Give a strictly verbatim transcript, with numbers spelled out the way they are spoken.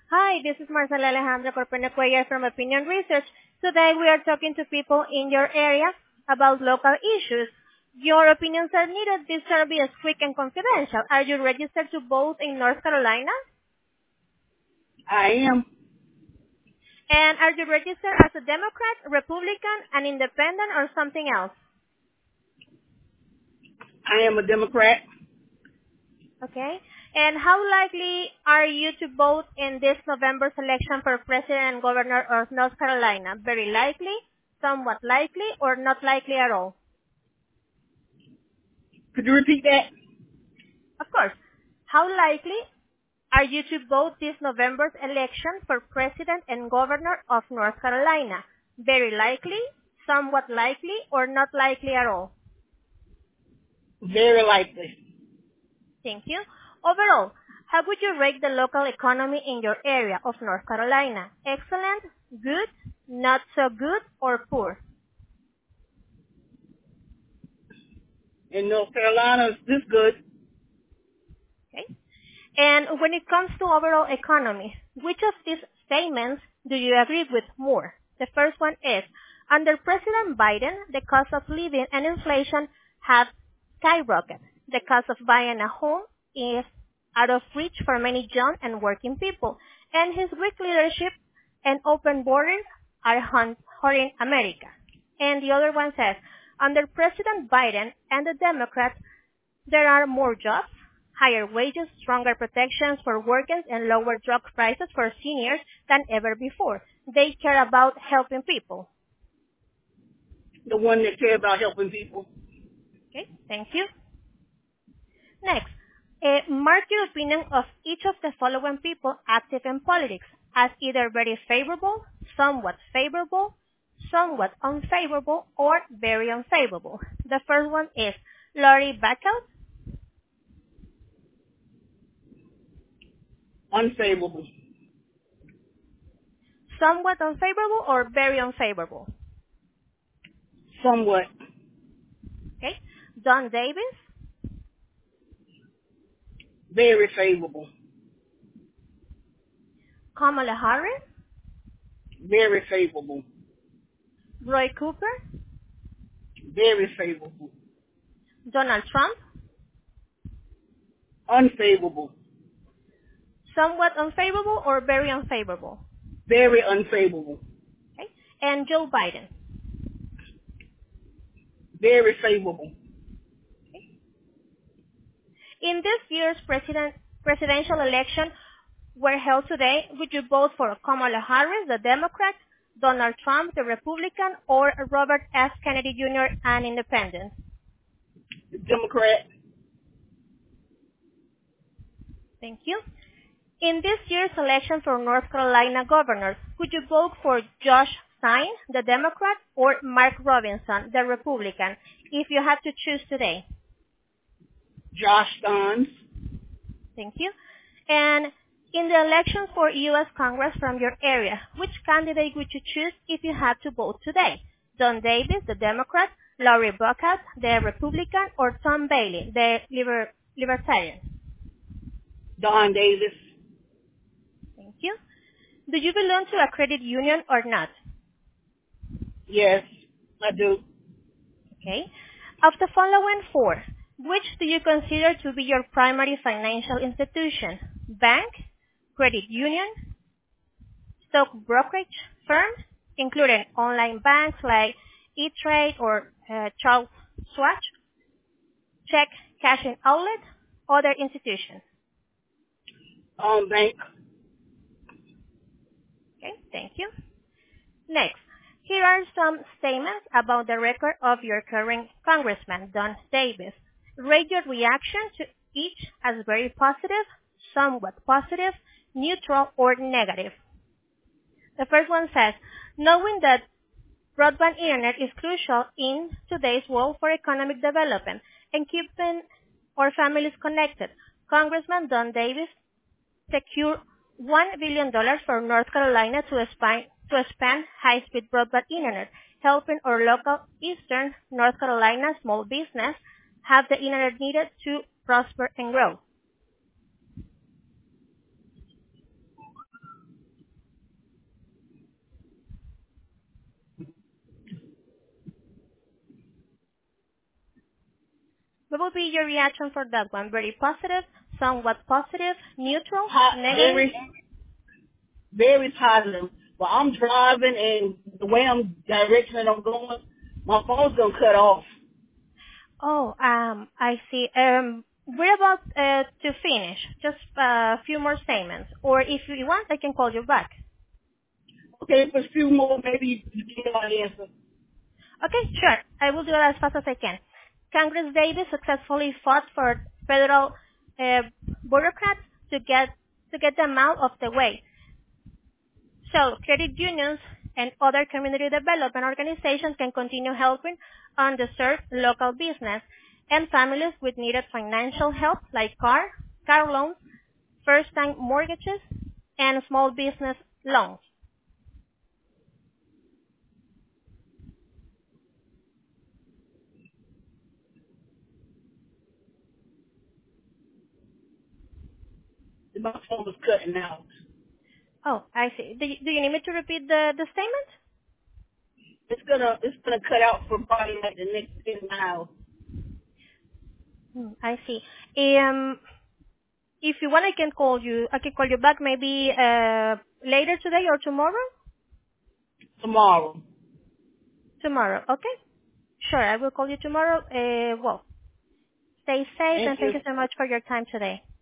Hi, this is Marcela Alejandra Corpena Cuellar from Opinion Research. Today we are talking to people in your area about local issues. Your opinions are needed. This survey is quick and confidential. Are you registered to vote in North Carolina? I am. And are you registered as a Democrat, Republican, an independent, or something else? I am a Democrat. Okay. And how likely are you to vote in this November's election for president and governor of North Carolina? Very likely, somewhat likely, or not likely at all? Could you repeat that? Of course. How likely are you to vote this November's election for president and governor of North Carolina? Very likely, somewhat likely, or not likely at all? Very likely. Thank you. Overall, how would you rate the local economy in your area of North Carolina? Excellent, good, not so good, or poor? In North Carolina, it's this good. Okay. And when it comes to overall economy, which of these statements do you agree with more? The first one is, under President Biden, the cost of living and inflation have skyrocketed. The cost of buying a home is out of reach for many young and working people, and his weak leadership and open borders are hurting America. And the other one says, under President Biden and the Democrats, there are more jobs, higher wages, stronger protections for workers, and lower drug prices for seniors than ever before. They care about helping people. The one that care about helping people. Okay, thank you. Next, uh, mark your opinion of each of the following people active in politics as either very favorable, somewhat favorable, somewhat unfavorable, or very unfavorable. The first one is Lori Bacall. Unfavorable. Somewhat unfavorable or very unfavorable? Somewhat. Okay. Don Davis. Very favorable. Kamala Harris. Very favorable. Roy Cooper. Very favorable. Donald Trump. Unfavorable. Somewhat unfavorable or very unfavorable? Very unfavorable. Okay. And Joe Biden. Very favorable. In this year's president, presidential election were held today, would you vote for Kamala Harris, the Democrat, Donald Trump, the Republican, or Robert F. Kennedy Junior, an independent? The Democrat. Thank you. In this year's election for North Carolina governor, would you vote for Josh Stein, the Democrat, or Mark Robinson, the Republican, if you had to choose today? Josh Stein. Thank you. And in the election for U S Congress from your area, which candidate would you choose if you had to vote today? Don Davis, the Democrat, Lori Bacall, the Republican, or Tom Bailey, the liber- Libertarian? Don Davis. Thank you. Do you belong to a credit union or not? Yes, I do. Okay. Of the following four, which do you consider to be your primary financial institution? Bank, credit union, stock brokerage firm, including online banks like E-Trade or uh, Charles Schwab, check cashing outlet, other institutions? Um, bank. Okay, thank you. Next, here are some statements about the record of your current Congressman, Don Davis. Rate your reaction to each as very positive, somewhat positive, neutral, or negative. The first one says, knowing that broadband internet is crucial in today's world for economic development and keeping our families connected, Congressman Don Davis secured one billion dollars for North Carolina to expand, to expand high-speed broadband internet, helping our local eastern North Carolina small business have the internet needed to prosper and grow. What will be your reaction for that one? Very positive, somewhat positive, neutral, Hot, negative? very, very positive. But I'm driving and the way I'm direction that I'm going, my phone's gonna cut off. Oh, um, I see. Um, we're about uh, to finish. Just a few more statements. Or if you want, I can call you back. Okay, for a few more, maybe you get my answer. Okay, sure. I will do it as fast as I can. Congress Davis successfully fought for federal uh, bureaucrats to get to get them out of the way. So credit unions and other community development organizations can continue helping underserved local business and families with needed financial help like car, car loans, first-time mortgages, and small business loans. My phone was cutting out. Oh, I see. Do you, do you need me to repeat the, the statement? It's gonna, it's gonna cut out for probably like the next ten miles. Hmm, I see. Um, if you want, I can call you. I can call you back maybe uh, later today or tomorrow. Tomorrow. Tomorrow, okay? Sure, I will call you tomorrow. Uh, well, stay safe Thank and you. thank you so much for your time today.